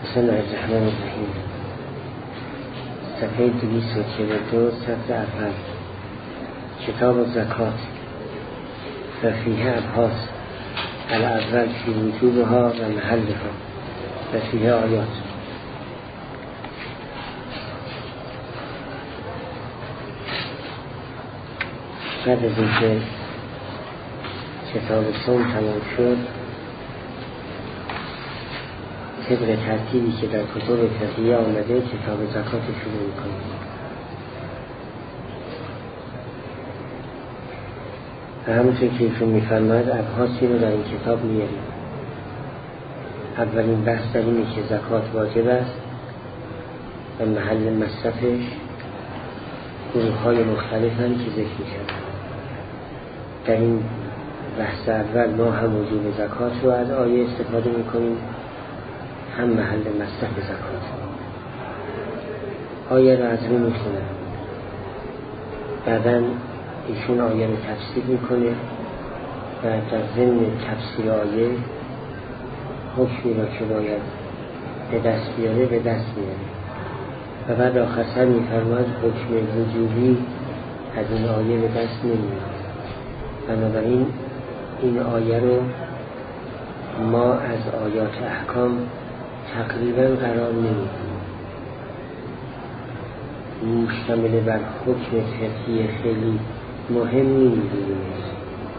بسم الله الرحمن الرحیم. صفحه 242 سطر اول. کتاب زکات و فیه ابحاث الاول فی وجوبها و محلها و فیه آیات. بعد از اینکه کتاب صوم تمام شد، طبق ترتیبی که در کتب فقهیه آمده کتاب زکات شروع می‌کنیم. و همونطور که ایشون می‌فرماید ابحاثی رو در این کتاب میاریم. اولین بحث در اینه که زکات واجب است و محل مصرفش گروه‌های مختلفن که ذکر می‌شود. در این بحث اول ما هم وجوب زکات رو از آیه استفاده می‌کنیم، هم محل مصرف زکات. آیه رو از رو میخونم، بعداً ایشون آیه رو تفسیر میکنه و در ضمن تفسیر آیه حکمی را که باید به دست بیاره به دست میاره و بعد آخرسر میفرماید حکم وجوبی از این آیه به دست نمیاره. بنابراین این آیه رو ما از آیات احکام تقریبا قرار نمیدیم. مشتمل بر حکم فقهی خیلی مهمی نیست.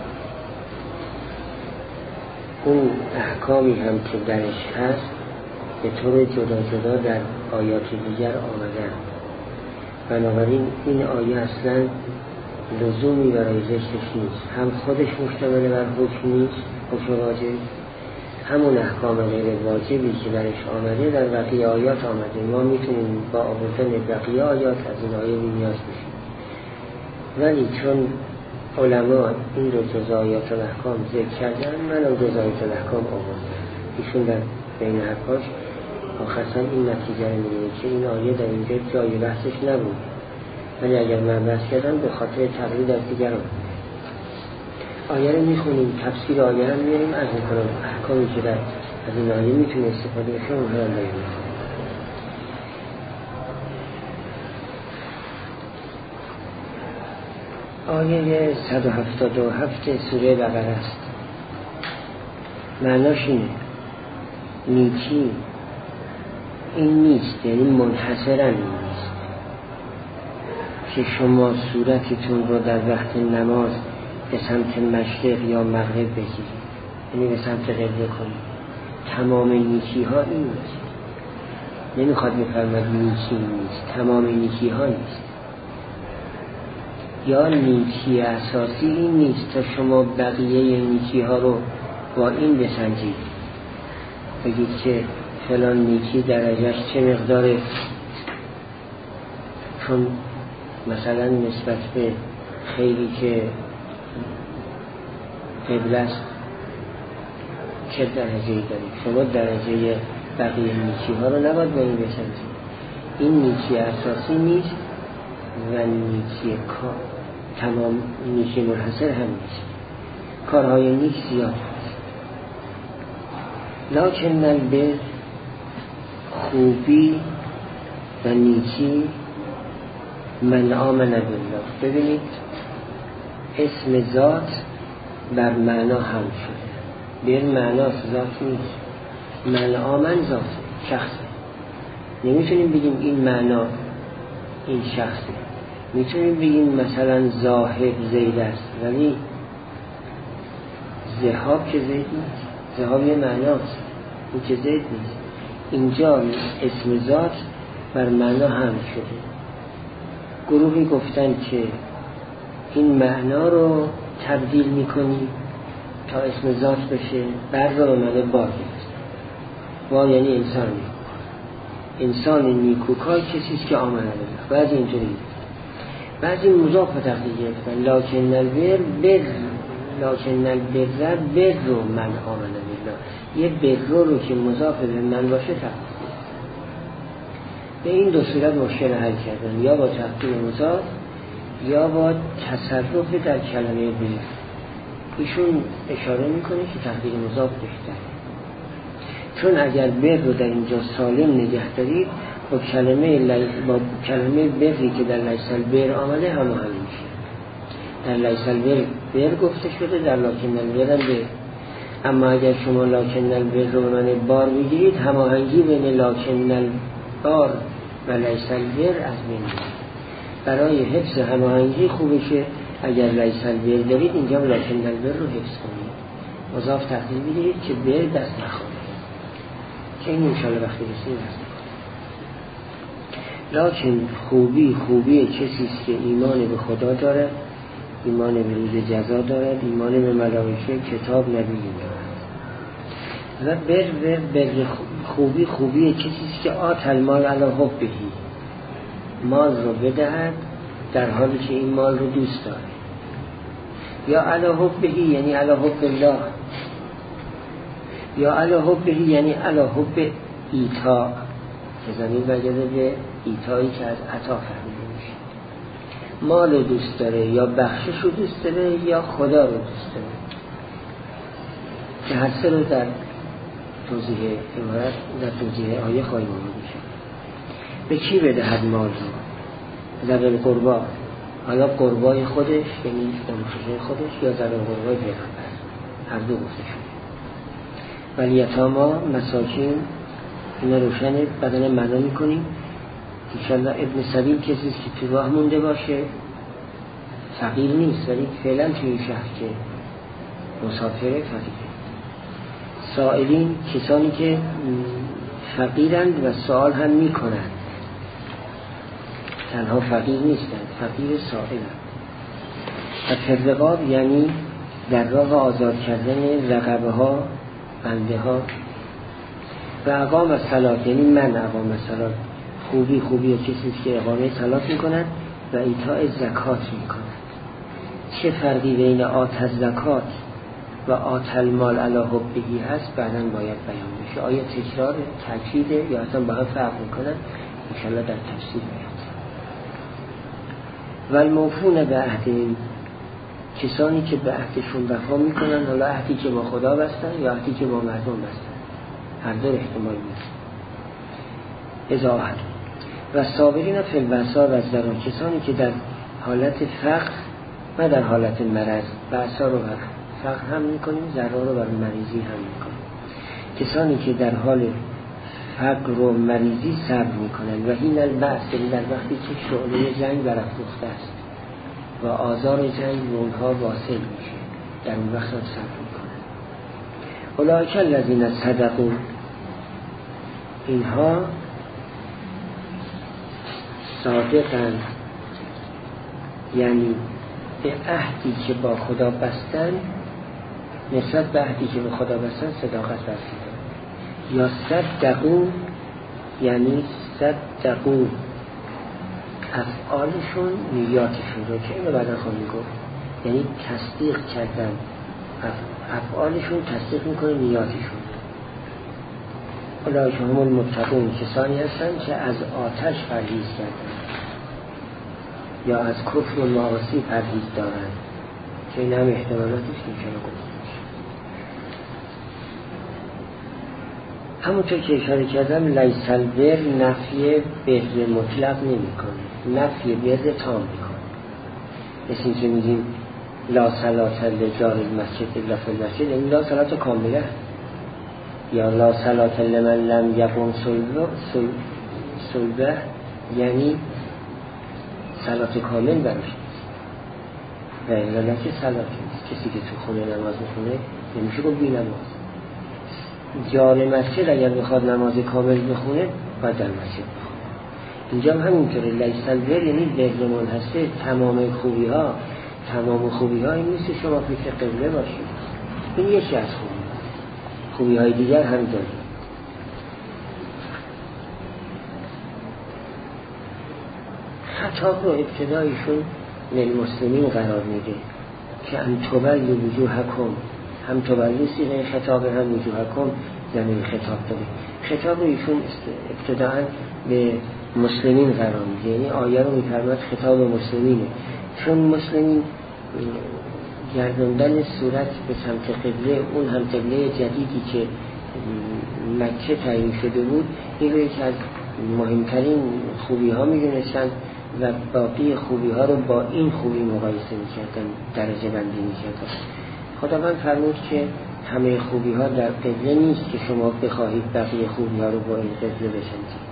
اون احکامی هم که درش هست به طور جدا جدا در آیات دیگر آمدن. بنابراین این آیه اصلا لزومی برای ذکرش نیست. هم خودش مشتمل بر حکم نیست، حکم واجب، همون احکام غیر واجبی که درش آمده در بقیه آیات آمده. ما میتونیم با آوردن بقیه آیات از این آیه نیاز بشیم، ولی چون علما این رو جز آیات الاحکام ذکر کردن، من هم جز آیات الاحکام آوردم. ایشون در بین حرفاش آخرسا این نتیجه رو میگه که این آیه در اینجا جای بحثش نبود، ولی اگر من بحث کردم به خاطر تقلید از دیگران. آیه رو میخونیم، تفسیر آیه رو میاریم، از میکنم احکامی که در از این آیه میتونه استفاده بشه اونها رو میاریم. آیه 177 سوره بقره است. معناش اینه نیکی این نیست، یعنی منحصرا نیست که شما صورتتون رو در وقت نماز به سمت مشرق یا مغرب بگیرید، یعنی به سمت قبله کنید. تمام نیکی ها این نیست. نمیخواد بفرماید نیکی نیست، تمام نیکی ها نیست. یا نیکی اساسی این نیست تا شما بقیه نیکی ها رو با این بسنجید، بگید که فلان نیکی درجهش چه مقداره، چون مثلا نسبت به خیلی که قبله است چه درجه‌ای دارید. شما درجه بقیه نیکی ها رو نباید با این بسنجید. این نیکی اساسی نیست و نیکی کار تمام نیکی منحصر هم نیست. کارهای نیک زیاد هست، لکن البر خوبی و نیکی من آمن بالله. ببینید اسم ذات بر معنا هم شده. بر معناست، ذات نیست. من آمن ذات شخصه. نمیتونیم بگیم این معنا این شخصه. میتونیم بگیم مثلا زاهد زید است، ولی ذهاب که زید نیست. ذهاب یه معناست، این که زید نیست. اینجا اسم ذات بر معنا هم شده. گروهی گفتن که این معنا رو تبدیل میکنی تا اسم ذات بشه. بر رو اومده بار گرفت. بار یعنی انسان نیکوکار. انسان نیکوکار کسیست که آمنه بالله. بعضی اینجوری، بعضی مضاف به تقدیر گرفتن. لکن البر بر رو من آمنه بالله. یه بر رو که مضاف به من باشه تقدیر. به این دو صورت مشکل حل کردن، یا با تقدیر مضاف یا با تصرف در کلمه بر. ایشون اشاره میکنه که تقدیر مضاف بهتره، چون اگر بر رو در اینجا سالم نگه دارید با کلمه بری که در لیس البر آمده هماهنگ میشه. در لیس البر بر گفته شده، در لکن البر هم بر. اما اگر شما لکن البر رو به معنی بار بگیرید، هماهنگی بین لکن البار و لیس البر از بین میره. برای حفظ هماهنگی خوبشه اگر لیس البر دارید اینجا لکن البر رو حفظ کنید، مضاف تقدیر بگیرید که بر دست نخوره، که این انشاءالله وقتی رسید هست. لکن خوبی کسیست که ایمان به خدا دارد، ایمان به روز جزا دارد، ایمان به ملائکه، کتاب، نبی دارد. و بر خوبی کسیست که آت المال علی حبه، مال رو بدهد در حالی که این مال رو دوست داره. یا علی حبه یعنی علی حب الله، یا علی حبه یعنی علی حب ایتا، که زمین برگرده به ایتایی که از عطا فهمیده میشه. مال رو دوست داره، یا بخشش رو دوست داره، یا خدا رو دوست داره، که هر سه رو در توضیح عبارت در توضیح آیه خواهیم آمد میشه. به کی بدهد مال رو؟ ذوی القربا، حالا قربای خودش یعنی دمخشه خودش، یا ذوی القربای پیغمبر، هر دو گفته شده. ولی یتاما، مساکین، اینا روشنه، بدن معنا میکنیم. انشالله ابن سبیل کسیست که تو راه مونده باشه، فقیر نیست ولی فعلا توی این شهر که مسافره، فقیره. سائلین، کسانی که فقیرند و سوال هم میکنند، تنها فقیر نیستند، فقیر سائلند. و ترقاب یعنی در راه آزاد کردن رقبه ها، بنده ها. و اقام الصلاة یعنی من اقام الصلاة، خوبی کسیست که اقامه صلات میکنند و ایتاء زکات میکنند. چه فرقی بین آت الزکات و آت المال علی حبه هست بعداً باید بیان بشه. آیا تکرار تاکیده یا اصلا با هم فرق میکنن؟ انشاءالله در تفسیر میاد. و الموفون به عهدهم، کسانی که به عهدشون وفا میکنن، حالا عهدی که با خدا بستن یا عهدی که با مردم بستن، هر دو احتمال میشه. اذا عهد. و صابرین فی البأساء و الضراء، کسانی که در حالت فقر و در حالت مرض، بأسا رو بر فقر هم میکنیم، ضرا رو بر مریضی هم میکنیم. کسانی که در حال فقر و مریضی صبر میکنن. و این البأس یعنی در وقتی که شعله جنگ برافروخته است و آزار جنگ به اونها واصل میشه، در اون وقت هم صبر میکنن. اولئک الذین صدقوا، اینها صادقن، یعنی به عهدی که با خدا بستن، نسبت به عهدی که به خدا بستن صداقت ورزیدن. یا صدقوا یعنی صدقوا افعالشون نیاتشون رو، که اینو بعدا خواهیم گفت، یعنی تصدیق کردن افعالشون، تصدیق میکنه نیاتشون. اولئک هم المتقون، کسانی هستند که از آتش پرهیز کردن یا از کفر و معاصی پرهیز دارند، که این هم احتمالاتش که چرا گفت. همونطور که اشاره کردم لیس البر نفی بر مطلق نمی کنه، نفی بر تام میکنه. مثل این که میگیم لا صلاة لجار المسجد الا فی المسجد، یعنی لا صلاة کامله، یا لا صلاة لمن لم یقم صلبه، یعنی صلاة کامل براش نیست. و الا نه که صلاة نیست، کسی که تو خونه نماز میخونه نمیشه گفت بی نماز. جار مسجد اگر بخواد نماز کامل بخونه باید در مسجد بخونه. اینجا هم همینطوره، لیس البر یعنی بر منحصر، تمام خوبی ها این نیست شما فکر قبله باشید، این یکی از خوبی های دیگر هم دارید. خطاب رو ابتدایشون للمسلمین قرار میده که ان تولوا وجوهکم، هم تولی سیغه خطاب هم وجوهکم زمین خطاب داره. خطاب رو ایشون ابتداعا به مسلمین قرار میده، یعنی آیه رو میفرماد خطاب مسلمینه، چون مسلمین گردوندن صورت به سمت قبله، اون هم قبله جدیدی که مکه تعیین شده بود این رو یکی از مهمترین خوبی ها میدونستن و باقی خوبی ها رو با این خوبی مقایسه میکردن، درجه بندی میکردن. خداوند فرمود که همه خوبی ها در قبله نیست که شما بخواهید بقیه خوبی ها رو با این قبله بشناسید.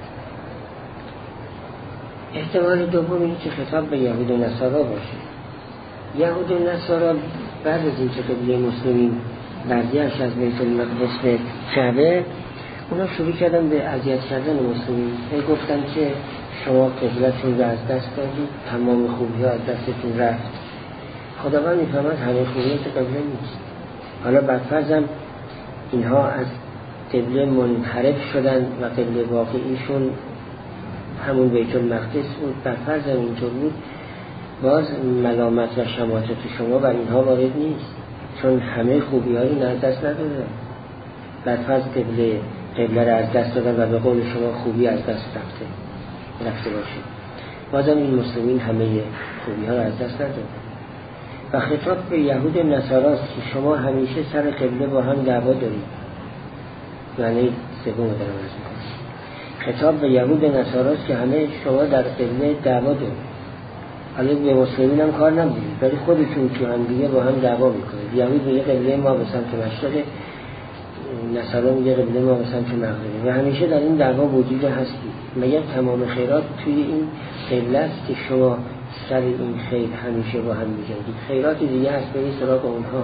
احتمال دوم این که خطاب به یهود و نصارا باشه. یهود و نصارا بعد از این که قبله مسلمین برگشت از بیت المقدس به کعبه، اونا شروع کردن به اذیت کردن مسلمین. گفتن که شما قبلتون رو از دست دادید، تمام خوبی ها از دستتون رفت. خداوند میفهمد همه خوبی ها که قبله نیست. حالا برفرضم اینها از قبله منحرف شدن و قبله واقعیشون همون بیت المقدس بود، برفرضم اینطور بود، باز ملامت و شماتت شما بر اینها وارد نیست، چون همه خوبی ها رو از دست ندادن. برفرض قبله را از دست دادن و به قول شما خوبی از دست رفته باشه، بازم این مسلمین همه خوبی ها را از دست ندادن. و خطاب به یهود و نصاراست که شما همیشه سر قبله با هم دعوا دارید. یعنی سوم دارم از میکنم. خطاب به یهود و نصاراست که همه شما در قبله دعوا دارید. حالا به مسلمین هم کار نمیدید، ولی خودشون تو هم دیگه با هم دعوا میکنید. یهود میگه قبله ما به سمت مشرقه، نصارا میگه قبله ما به سمت مغربه و همیشه در این دعوا وجود هستید. مگر تمام خیرات توی این قبله است که شما سر این خیر همیشه با هم میجنگید؟ خیرات دیگه هست به این سراغ اونها.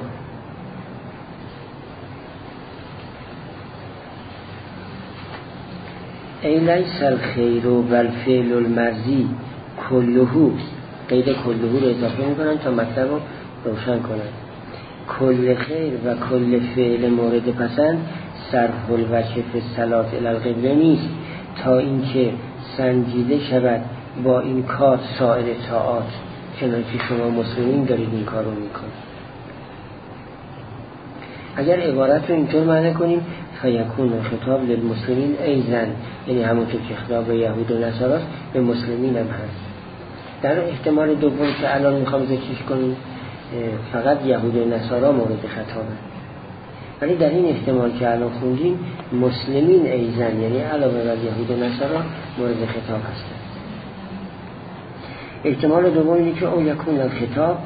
ای لیس الخیر و الفعل المرضی کلهو، قید کلهو رو اضافه میکنن تا مطلب رو روشن کنن. کل خیر و کل فعل مورد پسند صرف الوجه فی الصلاة الی القبله نیست تا اینکه سنجیده شود با این کار سایر طاعات، چنانکه شما مسلمین دارید این کار رو میکنید. اگر عبارت رو اینطور معنی کنیم فیکون خطاب للمسلمین ایضا، یعنی همونطور که خطاب به یهود و نصارا به مسلمین هم هست. در احتمال دوم که الان میخوام ذکرش کنیم فقط یهود و نصارا مورد خطابه، ولی در این احتمال که الان خوندیم مسلمین ایضا، یعنی علاوه بر یهود و نصارا مورد خطاب هستند. احتمال دوم اینه که او یکون الخطاب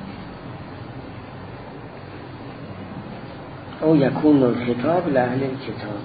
او یکون الخطاب لأهل الکتاب،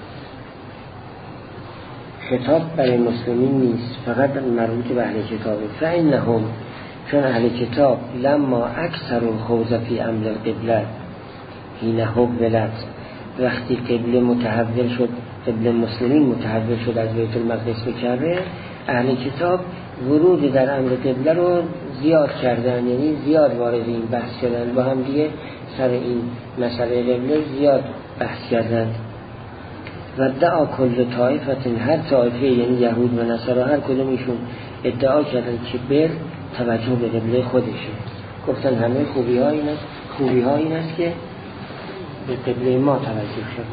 خطاب برای مسلمین نیست، فقط مربوط به اهل کتابه. فإنهم، چون اهل کتاب لما اکثر الخوض فی امر القبله حین حولت، وقتی قبله متحول شد، قبله مسلمین متحول شد از بیت المقدس به کعبه، اهل کتاب ورود در امر قبله رو زیاد کردن، یعنی زیاد وارد این بحث شدن، با هم دیگه سر این مسئله قبله زیاد بحث کردن. و ادعا کل طائفت، هر طائفه یعنی یهود و نصارا هر کدومشون ادعا کردن که بر توجه به قبله خودشه. گفتن همه خوبی ها این است که به قبله ما توجه شد.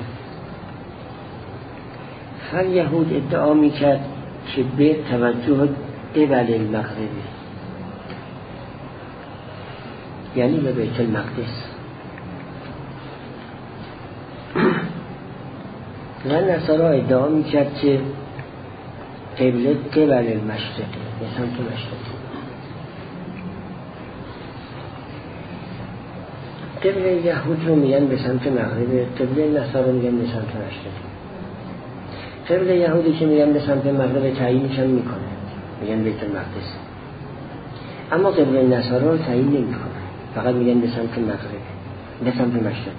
هر یهود ادعا میکرد که به توجه قبل المغربی، یعنی به بیت المقدس. و نصارا ادعا میکرد که قبله قبل المشرقی، به سمت مشرقی. قبله یهود رو میگن به سمت مغرب، قبله نصارا میگن به سمت مشرقی. قبله یهودی که میگن به سمت مغرب تعیینش هم میکنه، میگن بیت المقدس. اما قبله نصارا رو تعیین نمیکنه، فقط میگن به سمت مغرب، به سمت مشرق.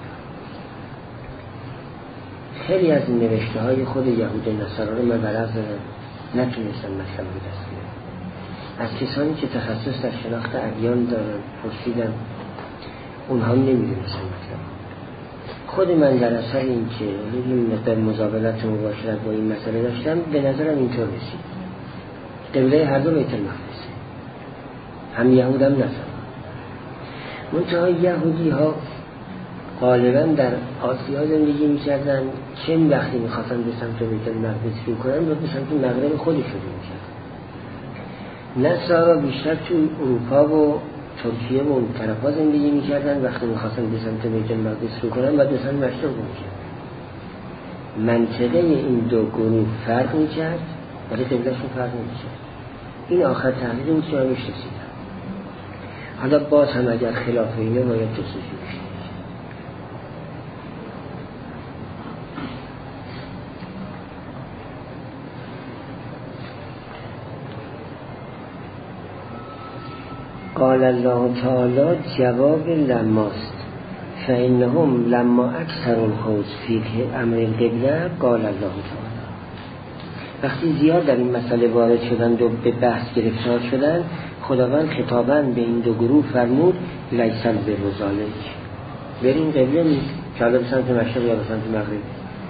خیلی از این نوشته های خود یهود و نصارا رو من برای نتونستم مثلا به دست بیارم. از کسانی که تخصص در شناخت ادیان دارن پرسیدم، اونها نمیدونستن مثلا. خود من در اثر این که این مقدار مزابلت و مباشرت با این مسئله داشتم، به نظرم اینطور رسید قبله هر دو بیت المقدس، هم یهود هم نصارا. منتها یهودی ها غالبا در آسیا زندگی می‌کردن، چه وقتی می‌خواستن به سمت بیت المقدس رو کنن و به سمت مغرب خودش رو می‌کردن. نصارا بیشتر تو اروپا و ترکیه و اون طرفا زندگی می‌کردن، وقتی می‌خواستن به سمت بیت المقدس رو کنن و به سمت مشرق رو می‌کردن. منطقه این دو گروه فرق میکرد ولی قبلشون فرق میکرد. این آخر تحلیل بود که من میشناسیدم. حالا باز هم اگر خلاف اینه باید جستجو بشه. قال الله تعالی جواب لماست فإنهم لما اکثر الخوض فی امر القبله قال الله تعالی. وقتی زیاد در این مسئله وارد شدند و به بحث گرفتار شدند، خداوند خطاباً به این دو گروه فرمود لیس البر ذالک، برین قبله نیست که حالا به سمت مشرق یا به سمت مغرب،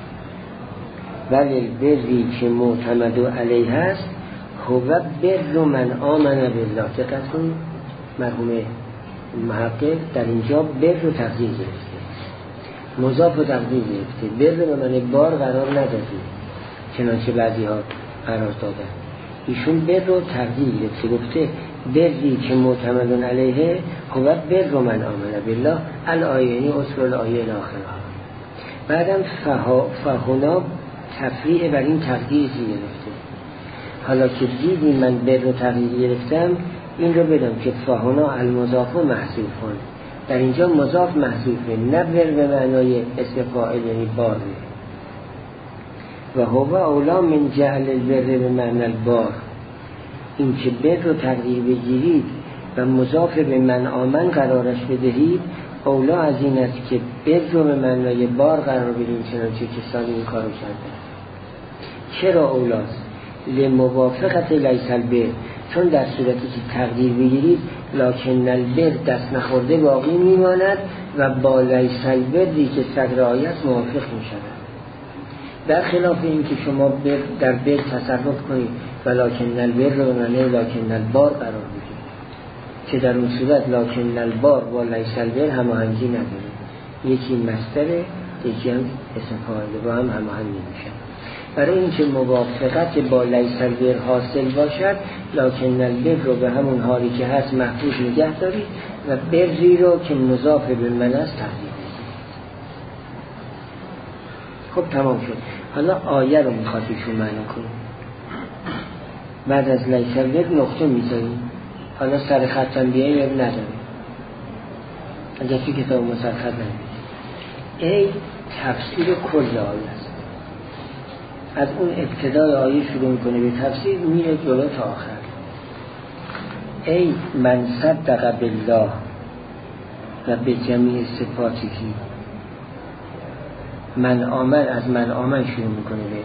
ولی البری که معتمد علیه است هو بر من آمن بالله. دقت کنید مرحوم محقق در اینجا بر رو تقدیر گرفته، مضاف رو تقدیر گرفته، بر رو به من بار قرار نداده چنانچه بعضی ها قرار دادن. ایشون بر رو تقدیر گرفته، گفته بری که معتمد علیه هو بر من آمن بالله الآیه، یعنی اصل الآیه الاخره. بعدم فهنا تفریع بر این تقدیر گرفته. حالا که دیدی من بر رو تقدیر گرفتم، این رو بدم که فهنا المضاف محذوفون، در اینجا مضاف محذوفه، نه بر به معنای اسم فاعل یعنی بار، و هو اولا من جعل البر به معنی البار. این که بر رو تقدیر بگیرید و مضاف به من آمن قرارش بدهید اولا از این است که بر رو به معنای بار قرار بدید، چنانچه کسانی این کارو کردن. چرا اولاست؟ لموافقت لیس البر، چون در صورتی که تقدیر بگیرید لکن البر دست نخورده باقی میماند و با لیس البری که صدر آیت موافق میشود. در خلاف این که شما در بر تصرف کنید و لکن البر رو معنی لکن البار قرار بدید، که در اون صورت لکن البار با لیس البر هماهنگی نداره، یکی مصدره یکی هم اسم فاعل، با هم هماهنگ نمیشن. برای اینکه موافقت با لیس البر حاصل باشد لکن البر رو به همون حالی که هست محفوظ نگه دارید و بری رو که مضاف به من است تقدیر بدید. خب تمام شد. حالا آیه رو میخواد ایشون معنا کنیم. بعد از لیس البر نقطه میذاریم. حالا سر خطم بیایی یا نداره، اگر توی کتاب مسخط نمید. ای تفسیر کل آیه است. از اون ابتدای آیه شروع میکنه به تفسیر، میره جلو تا آخر. ای من صدق بالله و به جمیع صفاتی، من آمن، از من آمن شروع میکنه به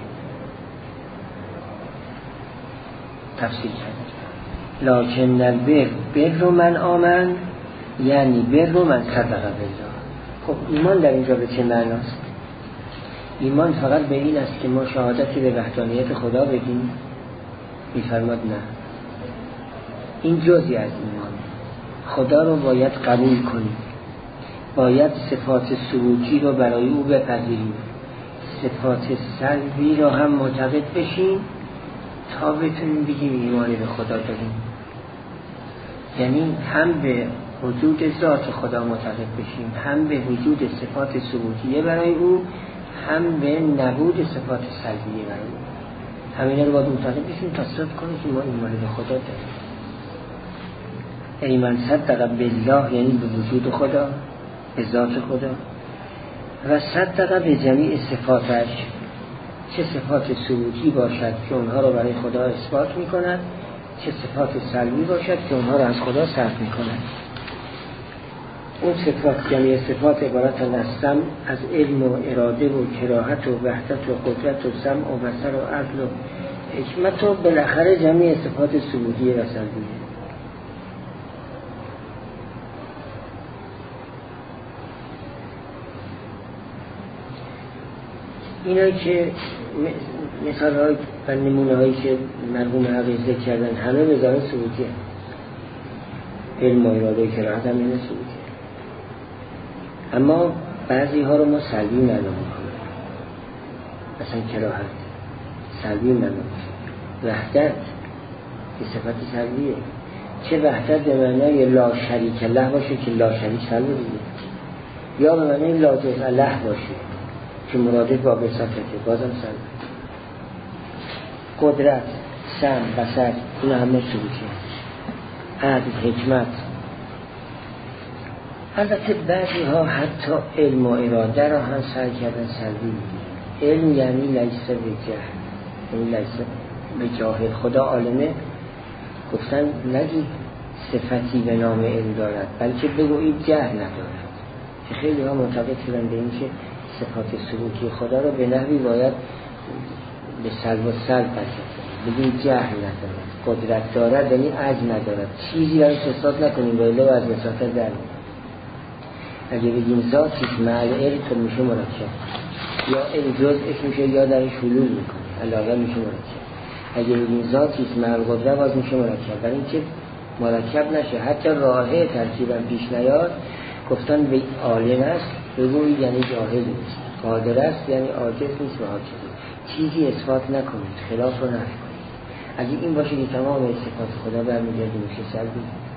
تفسیر کرد. لکن البر بر من آمن یعنی بر من صدق بالله. خب ایمان در اینجا به چه معناست؟ ایمان فقط به این است که ما شهادتی به وحدانیت خدا بدیم؟ میفرماد نه، این جزئی از ایمان. خدا رو باید قبول کنیم، باید صفات ثبوتی رو برای او بپذیریم، صفات سلبی رو هم معتقد بشیم تا بتونیم بگیم ایمان به خدا داریم. یعنی هم به وجود ذات خدا معتقد بشیم، هم به وجود صفات ثبوتیه برای او، هم به نبود صفات سلبیه برای او. همین رو باید معتقد بشیم تا ثابت کنیم که ما ایمان به خدا داریم. ای من صدق بالله یعنی به وجود خدا، به ذات خدا، و صدق به جمیع صفاتش، چه صفات ثبوتی باشد که اونها رو برای خدا اثبات می کند، چه صفات سلبی باشد که اونها رو از خدا صرف می کند. اون صفات، جمیع صفات عبارتن از سمع، از علم و اراده و کراهت و وحدت و قدرت و سمع و بصر و عقل و حکمت و بالاخره جمیع صفات ثبوتی و سلبیه. اینا که مثال های و نمونه هایی که مرحوم حقیقی ذکر کردن همه به ظاهر ثبوتی هم. علم و اراده کراهت هم اینه ثبوتی، اما بعضی ها رو ما سلبی معنا میکنیم. مثلا کراهت سلبی معنا میشه، وحدت که صفت سلبیه. چه وحدت به معنای لا شریک له باشه که لا شریک سلبیه، یا به معنای لا جز له باشه که مرادف با وساطته، بازم سلب. قدرت، سمع، بصر، اینا همه سلوکی هست. عدل، حکمت. البته بعضی ها حتی علم و اراده را هم سعی کردن سلبی می‌گیرن. علم یعنی لیس به جهل، یعنی لیس به جاهل. خدا عالمه، گفتن نگی صفتی به نام علم دارد، بلکه بگویید جهل ندارد. که خیلی ها معتقد شدن به این که صفات سلوکی خدا را به نحوی باید به سلب و سلب بگید جهل ندارد، قدرت دارد یعنی عجز ندارد، چیزی برای اثبات نکنیم و الا از وساطت در اگه بگیم ذاتیست مع علم تو میشه مرکب، یا علم جزءش میشه یا درش حلول میکنه علاوه میشه مرکب. اگه بگیم ذاتیست مع قدرت باز میشه مرکب، برای اینکه مرکب نشه حتی راهه ترکیبم پیش نیاد. گفتن به عالم است بگویید یعنی جاهل نیست، قادر است یعنی عاجز نیست و عاجز. چیزی اثبات نکنید، خلاف رو نفی کنید. اگه این باشه که تمام صفات خدا برمیگرده میشه سلبی.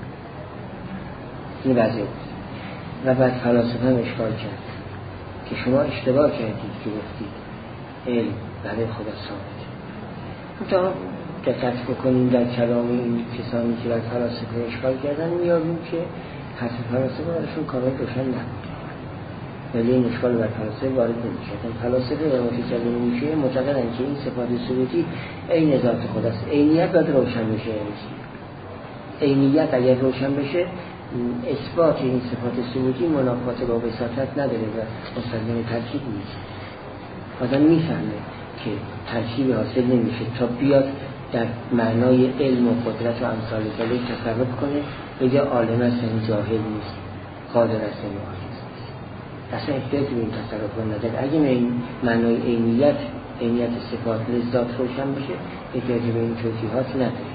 این وضعیت. و بعد فلاسفه هم اشکال کرد که شما اشتباه کردید که گفتید علم برای خدا ثابته. تا دقت بکنیم در کلام این کسانی که بر فلاسفه اشکال کردن میابیم که حرف فلاسفه برایشون کامل روشن نبود، ولی این اشکال بر فلاسفه وارد نمیشه. فلاسفه و متکلم میشه معتقدن که این صفات ثبوتی عین ذات خداست. عینیت باید روشن بشه. عینیت اگر روشن بشه اثبات این صفات ثبوتی منافات با وساطت نداره و مستلزم ترکیب نیست. آدم میفهمه که ترکیب حاصل نمیشه تا بیاد در معنای علم و قدرت و امثال ذالک تصرف کنه، بگه عالم است یعنی جاهل نیست، قادر است یعنی عاجز نیست. اصلا احتیاجی به این تصرف نداره. اگه این معنای عینیت صفات لذات روشن بشه احتیاجی به این توضیحات نداره.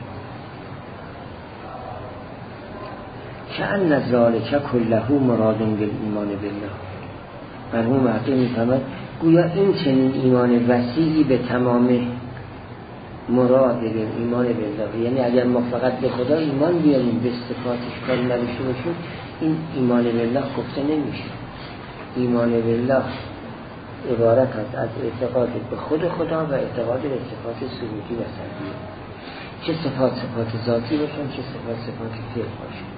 کأن ذلک کله مراد بالایمان بالله. مرحوم عقیل می‌فرماید گویا این چنین ایمان وسیعی به تمام مراد به ایمان بالله، یعنی اگر ما فقط به خدا ایمان بیاریم به صفاتش کاری نداشته باشیم این ایمان بالله گفته نمیشه. ایمان بالله عبارت است از اعتقاد به خود خدا و اعتقاد به صفات ثبوتی و سلبی، چه صفات ذاتی باشن چه صفات فعل باشن.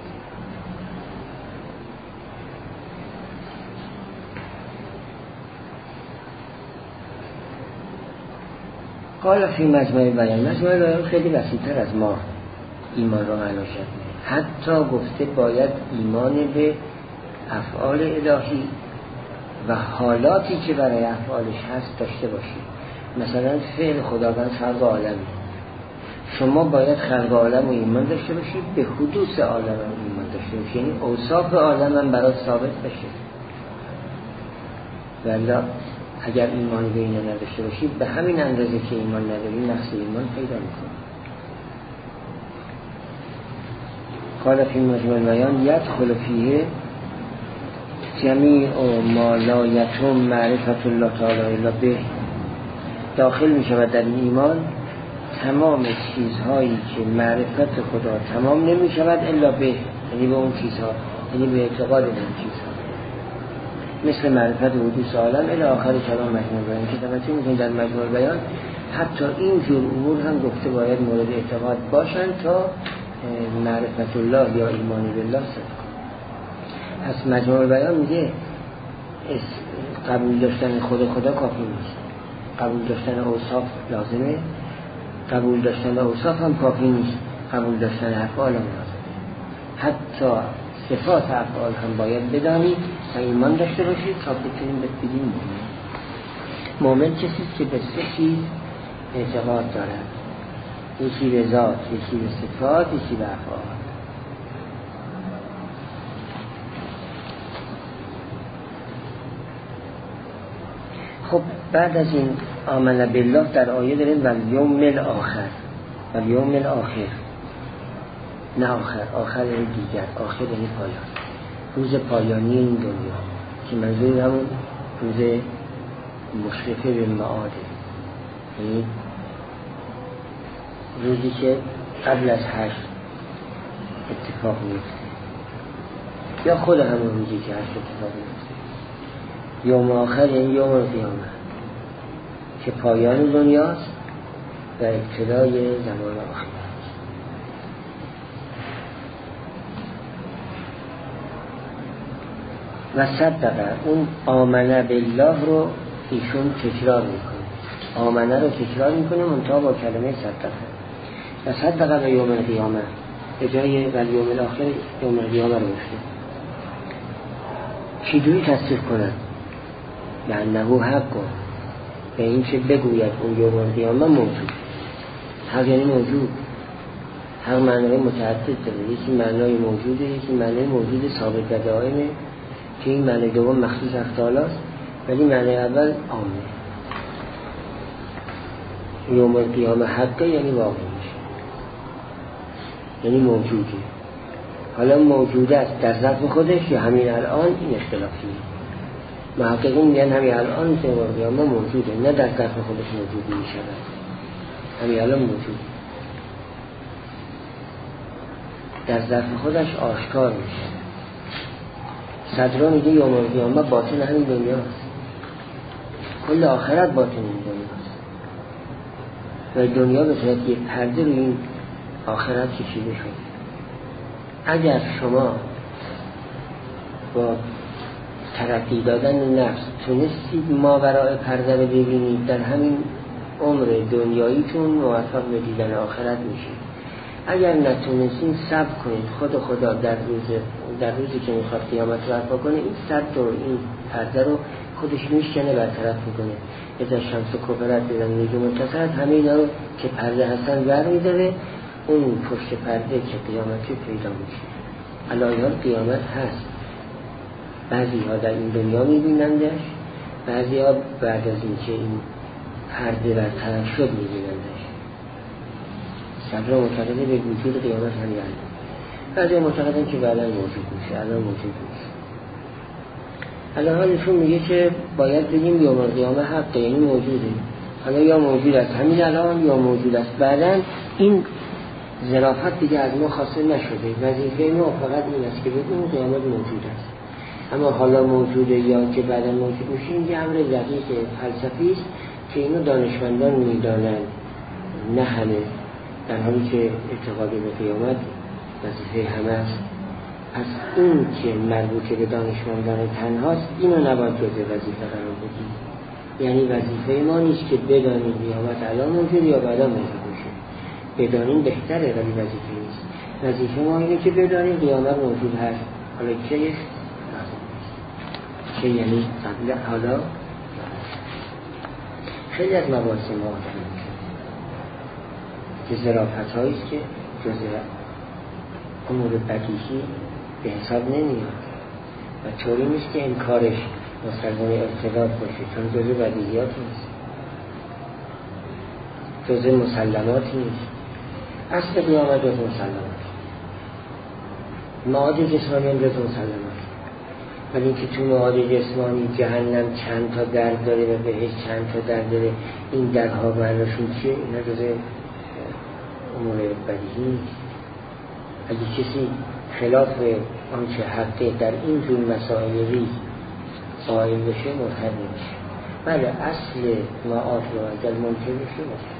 قال فی مجمع بیان. مجمع بیان خیلی وسیع‌تر از ما ایمان را معنا شد. حتی گفته باید ایمان به افعال الهی و حالاتی که برای افعالش هست داشته باشید. مثلا فعل خداوند خلق عالم، شما باید خلق عالم و ایمان داشته باشید، به حدوث عالم و ایمان داشته باشید، یعنی اوصاف عالم هم برای ثابت بشه. والا اگر ایمان به اینا نداشته باشید به همین اندازه که ایمان ندارید نقص ایمان پیدا میکنید. قال فی مجمع بیان یدخل فیه جمیع ما لا یتم معرفت الله تعالی الا به. داخل می شود در این ایمان تمام چیزهایی که معرفت خدا تمام نمی شود الا به، یعنی به اون چیزها، یعنی به اعتقاد به اون چیزها، مثل معرفت حدوث عالم الی آخر کلام مجموع بیان که توجه می‌کنید در مجموع بیان حتی این جور امور هم گفته باید مورد اعتقاد باشن تا معرفت الله یا ایمان بالله صدق. پس مجموع بیان میگه قبول داشتن خود خدا کافی نیست، قبول داشتن اوصاف لازمه، قبول داشتن اوصاف هم کافی نیست، قبول داشتن افعال هم لازمه. حتی صفات افعال هم باید بدانید و ایمان داشته باشید تا بتونیم بگیم مومن کسی که به سه چیز اعتقاد دارد، یکی به ذات، یکی به صفات، یکی به افعال. خب بعد از این آمن بالله در آیه داریم و یوم الاخر، و یوم الاخر نه آخر دیگر، آخر یعنی پایان، روز پایانی این دنیا که منظور همون روز مشرفه به معاده، یعنی روزی که قبل از حشر اتفاق میفته یا خود همون روزی که حشر اتفاق میفته. یوم آخر یعنی یوم القیامه. که پایان دنیاست و ابتدای زمان آخر. و صدقه، اون آمنه بالله رو ایشون تکرار میکنه، آمنه رو تکرار میکنه منتها با کلمه صدقه. و صدقه به یوم القیامه، به جای و یوم الاخر یوم القیامه رو گفته. چی دوی تصدیق کنن؟ لعنه حق کن، به این چه بگوید اون یوم القیامه موجود. حق یعنی موجود، حق معنای متعدد داره، یکی معنای موجوده، یکی معنای موجود ثابت و دائمه که این معنی دوم مخصوص اختعالی است، ولی معنی اول عامه. یوم القیامه حقه یعنی واقع میشه، یعنی موجوده. حالا موجوده است در ذات خودش یا همین الان، این اختلافیه. محققین میگن همین الان که یوم القیامه موجوده، نه در ذات خودش موجود میشه، همین الان موجود در ذات خودش آشکار میشه. صدرا میگه یوم القیامه باطن همین دنیاست، کل آخرت باطن این دنیاست و دنیا به طرف یک پرده رو این آخرت کشیده شد. اگر شما با ترقی دادن نفس تونستید ماورای پرده رو ببینید، در همین عمر دنیاییتون موفق به دیدن آخرت میشید. اگر نتونستین صبر کنید، خدا در روزی که میخواد قیامت برپا کنه، این صد دور این پرده رو خودش میشکنه، برطرف میکنه. اذا شمس کبرت اذا نجوم انکسرت، همه اینا رو که پرده هستن ور میداره، اون پشت پرده که قیامتی پیدا میشه. علایال قیامت هست، بعضی ها در این دنیا میبینندش، بعضی ها بعد از اینکه این پرده برطرف شد میبینندش. صدر معتقده به وجود قیامت همین الان، بعضی معتقدن که بعدا موجود میشه، الان موجود نیست. الان حالشون میگه که باید بگیم یوم القیامه حقه، یعنی موجوده. حالا یا موجود است همین الان یا موجود است بعداً. این ظرافت دیگه از ما خاصه نشده، وظیفه ما فقط این است که بگیم قیامت موجود است. اما حالا موجوده یا که بعدا موجود میشه، این یه امر دقیق فلسفی است که اینو دانشمندان میدانند، نه همه. در حالی که اعتقاد به قیامت وظیفه همه است، پس اون که مربوط به دانشمندان تنهاست، اینو نباید جزء وظیفه قرار بدیم. یعنی وظیفه ما نیست که بدانیم قیامت الان موجود یا بعدا موجود میشه، بدانیم بهتره ولی وظیفه نیست. وظیفه ما اینه که بدانیم قیامت موجود هست. حالا چه یعنی قبل حالا خیلی از مباحث ما که ظرافت هاییست که جزء امور بدیهی به حساب نمیاد و طوری نیست که انکارش مستلزم ارتباط باشه، چون جزء بدیهیات نیست، جزء مسلمات نیست. اصل قیامت جزء مسلمات، معاد جسمانی هم جزء مسلمات. ولی اینکه تو معاد جسمانی جهنم چند تا در داره و بهش چند تا در داره، این درها معناشون چیه؟ اینا جزء امور بدیهی نیست. اگه کسی خلاف آنچه حقه در این جور مسائل ریز قائل بشه مرتد نمیشه. بله اصل معاد رو اگر منکر بشه مرتد.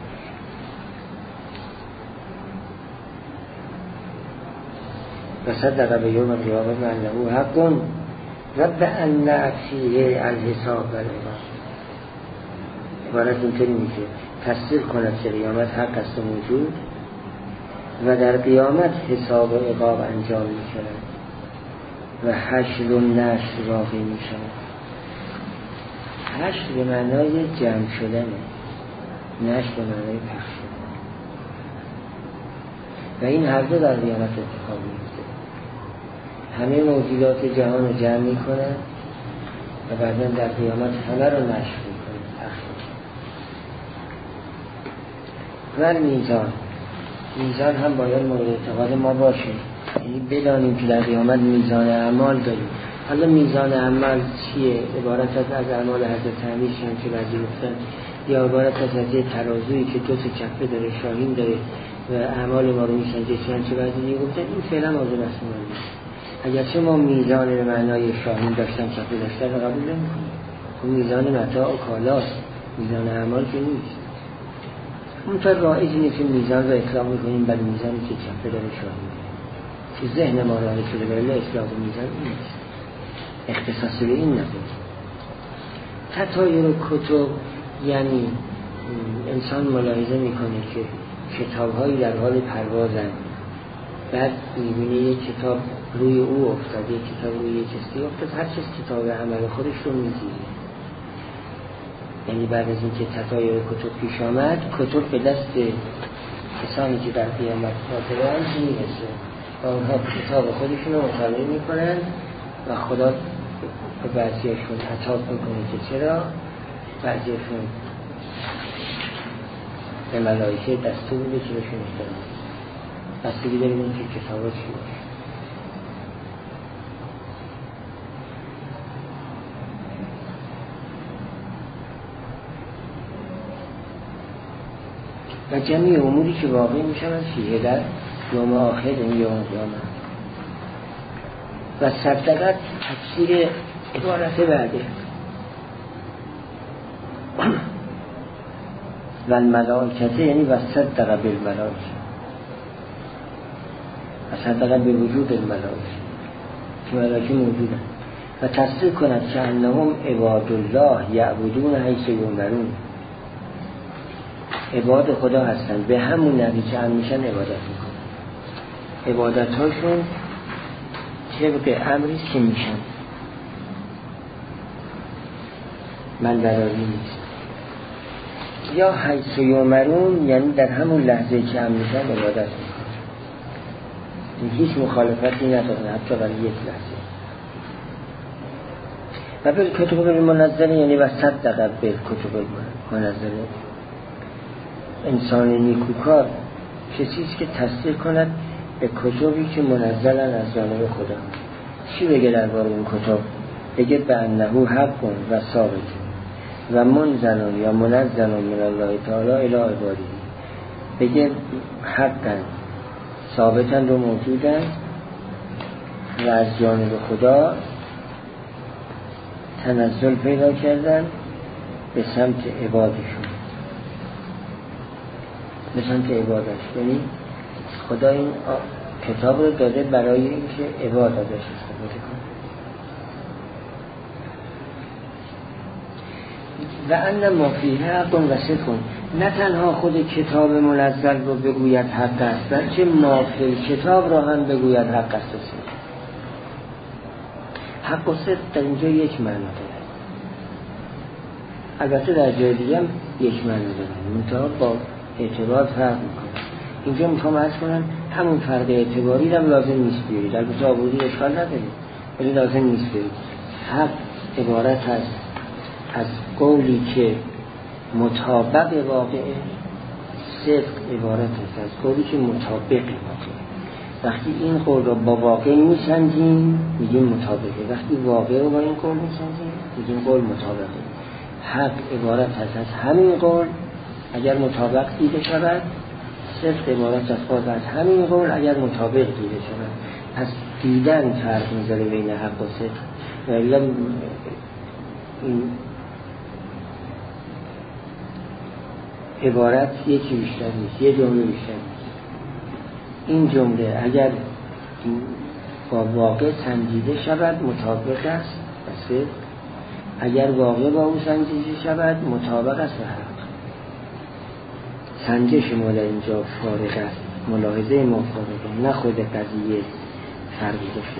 و صدق به یوم القیامه و انه حق و بأن فیه الحساب و العقاب. عبارت اینطوری میشه تصدیق کند که قیامت حق است و موجود و در قیامت حساب و عقاب انجام می شود و حشر و نشر واقع می شود. حشر به معنای جمع شدنه، نشر به معنای پخش شدن و این هر دو در قیامت اتفاق میفته. همه موجودات جهان رو جمع می کنند و بعدا در قیامت همه رو نشر می کنند، پخش می کنند. و میزان هم باید مورد اعتقاد ما باشه، یعنی بدانیم که در قیامت میزان اعمال داریم. حالا میزان اعمال چیه؟ عبارت از اعمال حضرت امیر که بعضی گفتن، یا عبارت از یه ترازویی که دو تا کفه داره، شاهین داره و اعمال ما رو میسنجه که بعضی گفتن. این فعلا موضوع بحث ما نیست. اگرچه ما میزان به معنای شاهین داشتن، کفه داشتن رو قبول نمی‌کنیم. اون میزان متاع و کالاست، میزان اعمال که نیست. اونطور رایج نیست که میزان رو اطلاق میکنیم بلی میزانی که چپه داره شاهی که ذهن ما راه شده بلی اطلاق میزان نیست، اختصاص به این نبود. تطایر کتب یعنی انسان ملاحظه میکنه که کتاب‌هایی در حال پروازن، بعد میبینه یک کتاب روی او افتاد، یک کتاب روی یک کسی افتاد، هر کس کتاب عمل خودش رو میگیره. یعنی بعد از اینکه تطایر کتب پیش آمد، کتب به دست کسانی که در قیامت حاضرند میرسه و اونها کتاب خودشون رو مطالعه میکنن و خدا به بعضیشون عطا میکنه که چرا، بعضیشون به ملائکه دستور بده که بهشون احترام بستگی داریم این که کتابا چی باشه. و جمعی اموری که واقعی میشن از فیه در یوم آخر این یوم قیامت. و صدقت تفسیر عبارت بعده و الملائکه یعنی و صدق بالملائکه و صدق به وجود الملائکه که ملائکه موجودن و تصدیق کند که انهم عباد الله یعبدون حیث یؤمرون، عباد خدا هستن، به همون نبی که هم میشن عبادت میکنن، عبادت هاشون طبق امریست که میشن، من براری نیست. یا حیث یؤمرون یعنی در همون لحظه که هم میشن عبادت میکنن، هیچ مخالفتی ندارن حتی برای یک لحظه. و بالکتب المنزله یعنی و صدق بالکتب المنزله، انسان نیکوکار کسیست که تصدیق کند به کتبی که منزلن از جانب خدا. چی بگه درباره این کتب؟ بگه به انه حق و ثابت و منزل یا منزل من الله تعالی الی عباده، بگه حقا ثابتن و موجودن و از جانب خدا تنزل پیدا کردن به سمت عبادشون، به سمت عبادش. یعنی خدا این کتاب رو داده برای اینکه عبادتش استفاده کنه. و ان ما فیه حق و صدق، نه تنها خود کتاب منزل رو بگوید حق است، بلکه ما فی کتاب را هم بگوید حق است. حق و صدق در اینجا یک معنی داره، البته در جای دیگه هم یک معنی داره، منتها با اعتبار فرق میکنه. اینجا میخوام عرض کنم همون فرق اعتباری هم لازم نیست بیارید، البته آبودی اشکال نداره ولی لازم نیست بیارید. حق عبارت هست از قولی که مطابق واقعه، صدق عبارت هست از قولی که مطابق واقعه. وقتی این قول رو با واقع میسنجیم میگیم مطابقه، وقتی واقع رو با این قول میسنجیم میگیم قول مطابقه. حق عبارت هست از همین قول اگر مطابق دیده شود، صدق عبارت از همین قول اگر مطابق دیده شود. پس دیدن فرق میذاره بین حق و صدق، ولی این عبارت یکی بیشتر نیست، یه جمله بیشتر نیست. این جمله اگر با واقع سنجیده شود مطابق است و صدق، اگر واقع با او سنجیده شود مطابق است و حق. سنجش ما در اینجا فارغ است، ملاحظه ما فارغه، نه خود قضیه فرقی داشته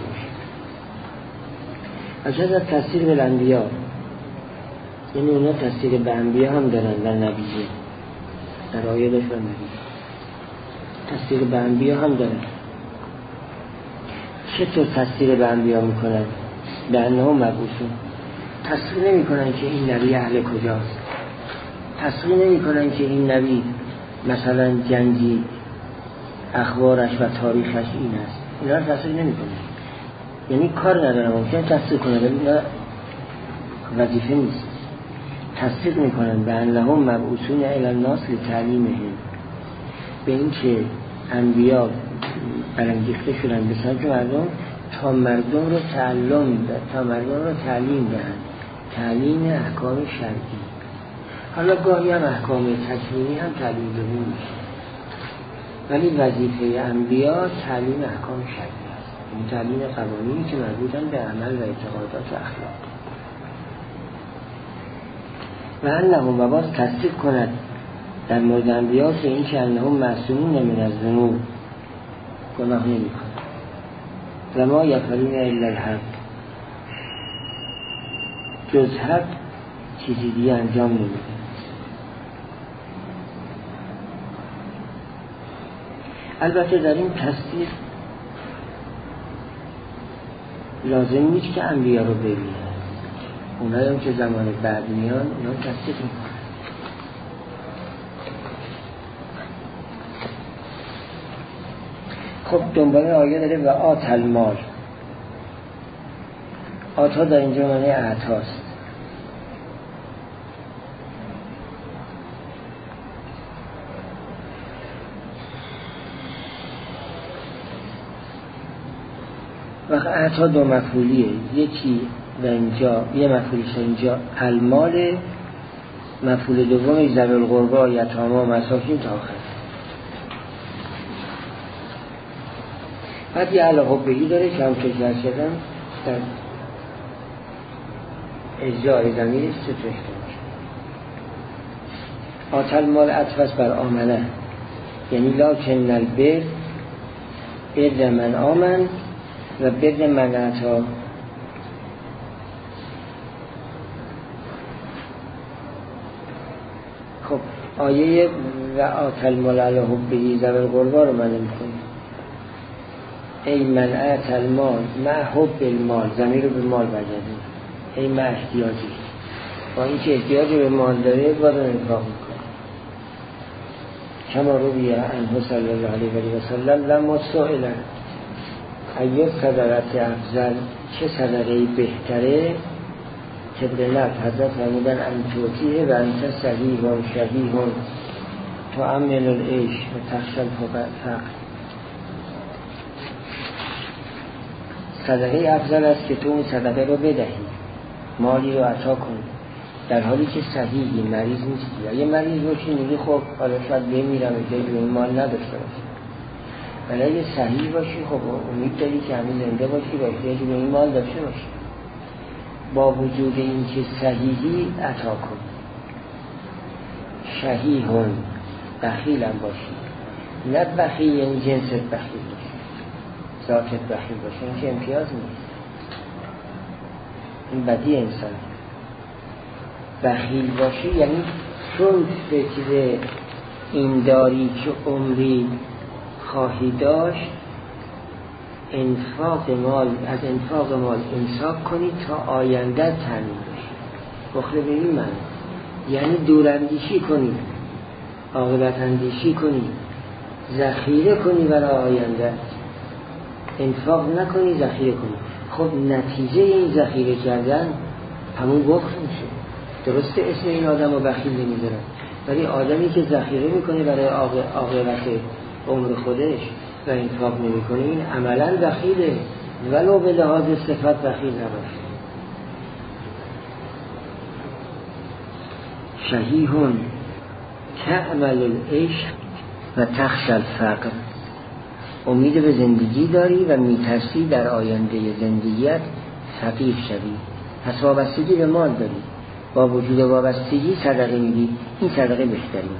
باشه. از تفسیر به انبیا، یعنی اونا تفسیر به انبیا هم دارن و نبیه، در آیه داشت و نبیه تفسیر به انبیا هم دارن. چطور تفسیر به انبیا میکنن؟ به انه مبعوثون، تفسیر نمی کنن که این نبی اهل کجاست، تفسیر نمی کنن که این نبی مثلا جنگی اخبارش و تاریخش این است، اینا رو تفسیر نمی کنن. یعنی کار ندارن، ممکنه تفسیر کنن ولی اینا وظیفه نیست. تفسیر می کنن به انه مبعوثون الی الناس لتعلیمهم، به این که انبیا برانگیخته شدن به سمت مردم تا مردم رو تعلیم دهند، تعلیم احکام شرعی. حالا گاهی هم احکام تکوینی هم تعلیم دادن میشه، ولی وظیفه انبیا تعلیم احکام شرعی است، این تعلیم قوانینی که مربوطن به عمل و اعتقادات و اخلاق. و انهم و باز تصدیق کند در مورد انبیا که این که انهم معصومون من الذنوب، گناه نمی کنند و ما یفعلون الا الحق، جز حق چیزی دیگه انجام نمیدن. البته در این تصدیق لازم نیست که انبیا رو ببینن، اونایی هم که زمان بعد میان اونا تصدیق میکنن. خب دنبال آیه داره و آت المال. آتا در اینجا معنی اعطاست. وقت اعطا دو مفعولیه، یکی در اینجا یه مفعولش اینجا المال، مفعول دوم ذوی القربا یتاما مساکین تا آخر. بعد یه علاقه بهی داره که هم که جرد شدن در اجزای ضمیر سه تا احتمال. آتل مال عطف بر آمنه، یعنی لکن البر بر من آمن و بر من عطا. خب آیه و آتل مال علی حبه ذوی القربا رو من می‌کنم. ای من آتل مال مع حب المال، ضمیر رو به مال برگردیم. ای من احتیاجی، با این که احتیاجی به مال داره باید انفاق میکنه. کما رویه عنه صلی الله علیه و سلم لما سئل ای صدقه افضل، چه صدقه بهتره؟ تبرلت حضرت فرمودن انتوتیه و انت صحیح و شبیه تعمل العیش و تخشل فقر. صدقه افضل است که تو اون صدقه رو بدهی، مالی رو عطا کنی در حالی که صحیحی، مریض نیستی. اگه مریض باشی میگی خب حالا شاید بمیرم اگه این مال نداشته باشی، ولی اگه صحیح باشی خب امید داری که همین زنده باشی و احتیاج به این مال داشته باشی. با وجود این که صحیحی عطا کن. شحیحون، بخیل هم باشی، نه بخیل یعنی جنست بخیل باشی، ذاتت بخیل باشی، این که امتیاز نیست، این بدی انسان. بخیل باشی یعنی چون فکر این داری که عمری خواهی داشت، انفاق مال، از انفاق مال امساک کنی تا آینده تامین بشی. بخله به این معنی یعنی دوراندیشی کنی، عاقبت اندیشی کنی، ذخیره کنی برای آینده، انفاق نکنی ذخیره کنی. خب نتیجه این ذخیره کردن همون بخل میشه. درسته اسم این آدم رو بخیل نمیذارن، ولی آدمی که ذخیره میکنه برای عاقبت عمر خودش و انفاق نمیکنه این عملا بخیله، ولو به لحاظ صفت بخیل نباشه. شحیحون تعمل العیش و تخشى الفقر، امید به زندگی داری و میترسی در آینده زندگیت فقیر شوی، پس وابستگی به مال داری، با وجود وابستگی صدقه میدی، این صدقه بهترینه.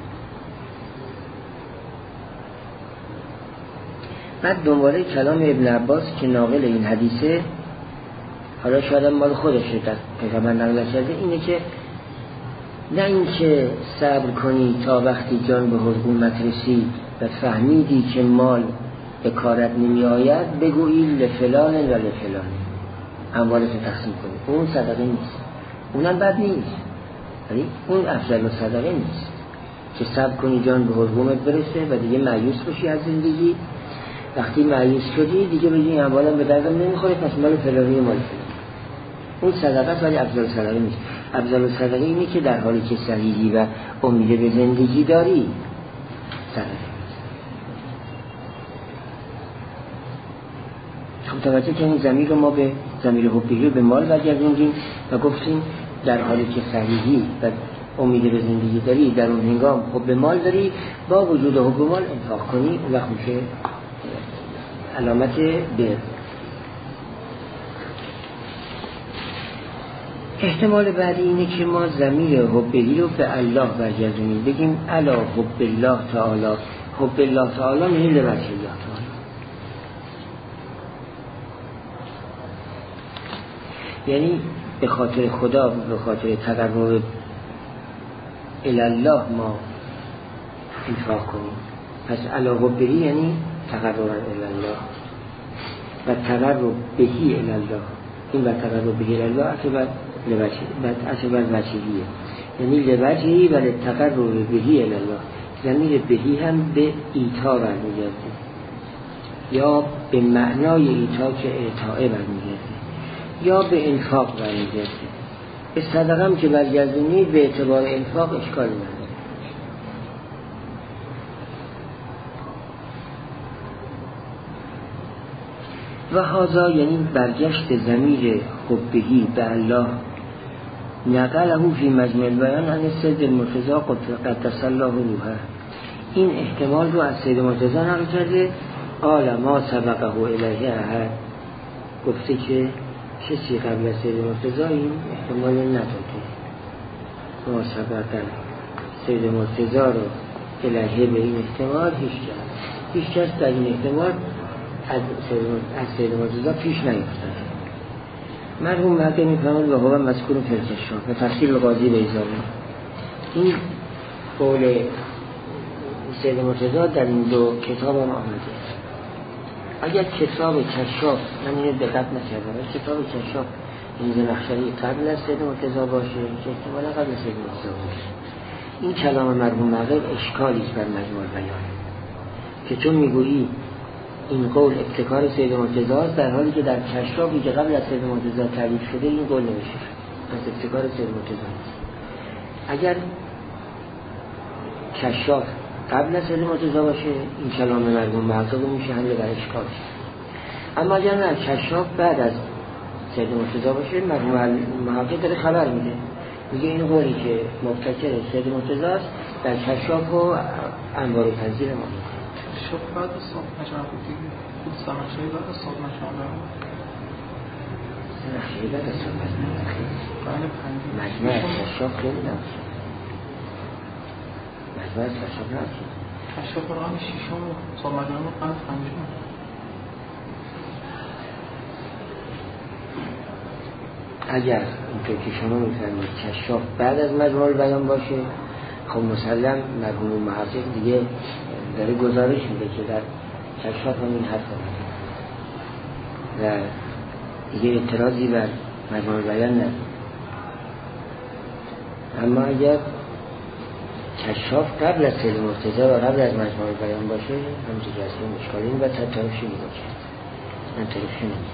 بعد دنباله کلام ابن عباس که ناقل این حدیثه، حالا شاید مال خودشه در پیغمبر نقل کرده، اینه که نه اینکه صبر کنی تا وقتی جان به حلقومت رسی و فهمیدی که مال به کارت نمی آید بگویی لفلان و لفلان اموالت تقسیم کنی، اون صدقه نیست، اونم بد نیست، ولی اون افضل صدقه نیست که صبر کنی جان به حلقومت برسه و دیگه مایوس بشی از زندگی. وقتی مایوس شدی دیگه بگی این اموالم به دردم نمیخوره، پس مال فلانی مال فلانی، اون صدقه است ولی افضل صدقه نیست. افضل صدقه اینه که در حالی که صحیحی و امید به زندگی داری صدقه. خب توجه که این ضمیر رو ما به ضمیر حبیه به مال برگردوندیم و گفتیم در حالی که صحیحی و امید به زندگی داری، در اون هنگام حب مال داری، با وجود حب مال انفاق کنی و خوشه علامت بر. احتمال بعدی اینه که ما ضمیر حبهی رو به الله برگردونیم، بگیم الا حب الله تعالی، حب الله تعالی میل به وجه الله تعالی. یعنی به خاطر خدا، به خاطر تقرب الله ما انفاق کنیم. پس الا حبهی یعنی تقرب الله و تقرب بهی الله. این و تقرب بهی الله اصل بر وجهیه، یعنی لوجهی و لتقرب بهی الله. ضمیر بهی هم به ایتا برمیگرده یا به معنای ایتا که اعطائه برمیگرده یا به انفاق برمیگرده. به صدقه هم که برگردونی به اعتبار انفاق اشکال نداره. و هذا یعنی برگشت ضمیر حبهی به الله نقله فی مجمع البیان عن سید المرتضی قدس الله روحه. این احتمال رو از سید مرتضی نقل کرده. قال ما سبقه الیه احد، گفته که کسی قبل از سید مرتضی این احتمال نداده. ما سبقه سید مرتضی رو الیه به این احتمال هیچ کس در این احتمال از سید مرتضی پیش نیفتد. مرحوم مهدی میفهمد و هو مذکور فی الکشاف و تفسیر قاضی بیضاوی. این قول سید مرتضی در این دو کتاب هم آمده. اگر کتاب کشاف، من اینو دقت نکردم، کتاب کشاف این زنخشری قبل از سید مرتضی باشه که احتمالا قبل از سید مرتضی باشه، این کلام مرحوم مغرب اشکالی است بر مجموع بیان، که چون میگویی این قول ابتکار سید مرتضی است، در حالی که در کشافی که قبل از سید مرتضی تعریف شده این قول نوشته از ابتکار سید مرتضی است. اگر کشاف قبل از سید مرتضی باشه این کلام مرحوم مغرب میشه حل بر اشکالش. اما اگر نه کشاف بعد از سید مرتضی باشه، مرحوم مغرب داره خبر میده، میگه این قولی که مبتکر سید مرتضی است در کشاف و انوار و تنزیل ما کشاف بعد از صاحب نشان دیگه خود سمشهی بعد از صاحب نشان سمشهی بعد از صاحب نشان مجموع کشاف خیلی نمشه، مجموع کشاف نمشه، کشاف قرآن شیشم و صاحب نشان و قرآن پنجم. اگر اینطور که شما میفرمید کشاف بعد از مجموع البیان باشه، خب مسلم مرحوم محقق دیگه داره گزارش میده که در کشاف هم این حرف آمده و دیگه اعتراضی بر مجموع البیان نداره. اما اگر کشاف قبل از سید مرتضی و قبل از مجموع البیان باشه، همچه که اصلا اشکالی و تطرفشی میده کرد، من طرفشی نمیده.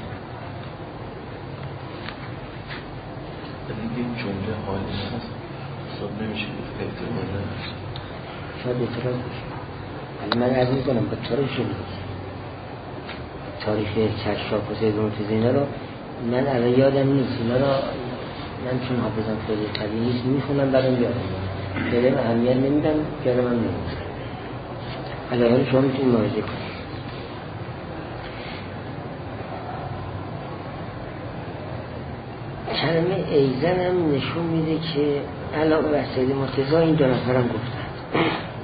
این جمله حالی هست حساب نمیشه احتمال نمیشه، شاید اعتراض بشه. ولی من عرض میکنم با طرفشی میده تاریخ کشاف و سید مرتضی اینا رو من الان یادم نیست، اینا رو من چون حافظم خیلی قوی نیست میخونم برام یادم خیلی اهمیت نمیدم، یادم هم نمیدم. الان شما میتونید مراجعه کنید. کلمه ایزن هم نشون میده که علاوه بر سید مرتضی این دو نفرم گفتن.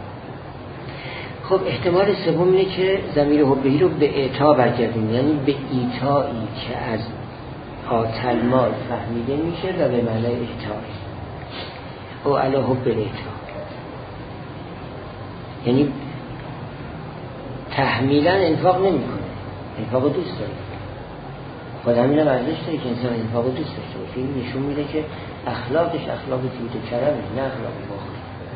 خب احتمال سوم اینه که ضمیر حبهی رو به اعطا برگردیم، یعنی به ایتایی که از آتل مال فهمیده میشه و به معنی اعطا او علی حب الاعطا، یعنی تحمیلا انفاق نمی کنه، انفاق دوست داره. خود همین هم ارزش داره که انسان انفاق دوست داشته باشه. این نشون میده که اخلاقش اخلاق جود و کرمه، نه اخلاق باخت.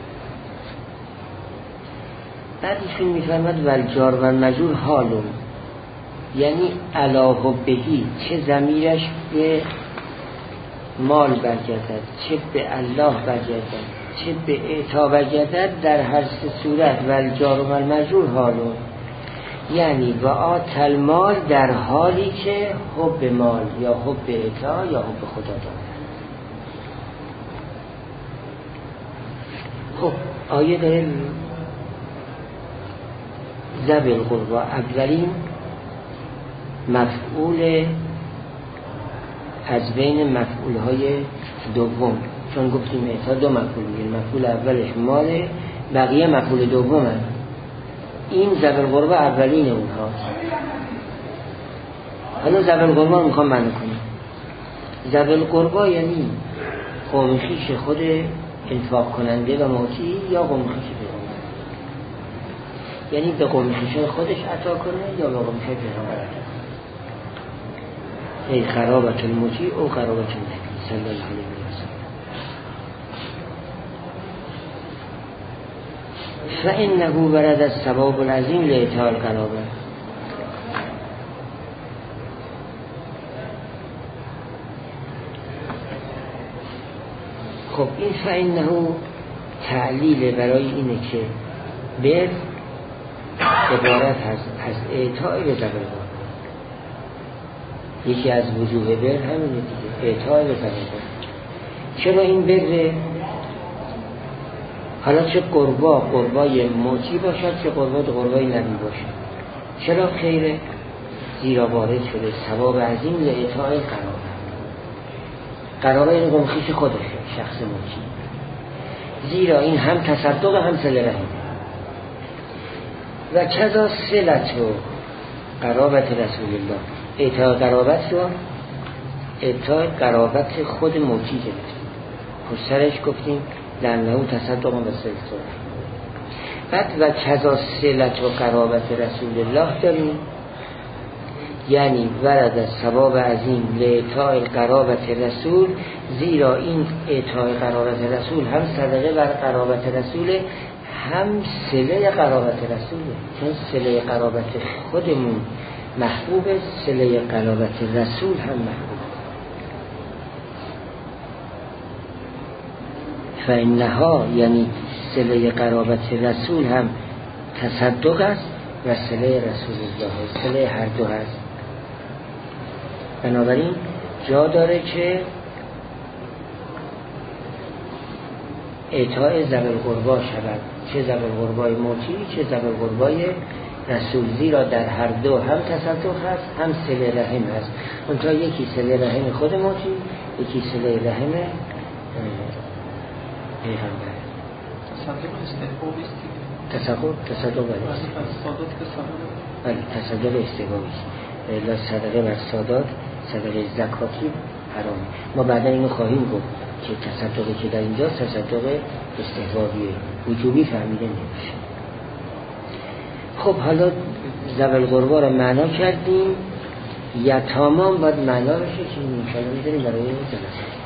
بعد ایشون میفرمد والجار و مجرور حالون، یعنی علی حبهی، چه ضمیرش به مال برگردد، چه به الله برگردد، چه به اعطا برگردد، در هر سه صورت والجار و مجرور حالون، یعنی و آتل مال در حالی که حب مال یا حب اعطا یا حب خدا دارد. خب آیه داره ذوی القربا اولین مفعول از بین مفعولهای دوم، چون گفتیم اعطا دو مفعول میگه، مفعول اولش مال، بقیه مفعول دوم هست. این ذوی القربا اولین اونهاست. حالا ذوی القربا رو میخوام معنی کنیم. ذوی القربا یعنی قوم خویش خود انفاق کننده و معطی، یا قوم خویش پیغمبر، یعنی به قوم خویش خودش عطا کنه یا به قوم خویش پیغمبر عطا کنه. ای قرابت المطیع او قرابت النبی صلی الله علیه و سلم. فانه ورد الثواب العظیم لإعطاء القرابه. خب این فانه تعلیل برای اینه که بر عبارت از اعطای به ذوی القربا. یکی از وجوه بر همینه دیگه، اعطای به ذوی القربا. چرا این بر؟ حالا چه قربای موتی باشد، چه قربای نبی باشد. چرا خیره؟ زیرا وارد شده ثواب عظیم لإعطای قرابه این قوم خویش خودشه، شخص موتی. زیرا این هم تصدق هم صله رحم. و کذا صلت و قرابت رسول الله، اعطای قرابت خود موتی گرفتیم. پشترش گفتیم لأنه تصدق و صله. بعد و کذا صلت و قرابت رسول الله داریم، یعنی ورد ثواب عظیم لإعطاء قرابت رسول، زیرا این اعطای قرابت رسول هم صدقه بر قرابت رسول، هم صله قرابت رسوله. چون صله قرابت خودمون محبوب، صله قرابت رسول هم محبوب. فإنها یعنی صله قرابت رسول هم تصدق است و صله رسول الله، صله هر دو هست. بنابراین جا داره که اعطای ذوی القربا شود، چه ذوی القربای موتی چه ذوی القربای رسول، زیرا در هر دو هم تصدق هست هم صله رحم هست. اونجا یکی صله رحم خود موتی، یکی صله رحم پیغمبر. تصدق بله تصدق استحبابی است. الا صدقه بر سادات، صدقه زکاتی حرام. ما بعدا اینو خواهیم گفت که تصدقی که در اینجا تصدق استحبابیه، وجوبی فهمیده نمیشه. خب حالا ذوی القربا رو معنا کردیم، یتامان باید معنا بشه که این انشاءالله می‌ذاریم برای جلسه.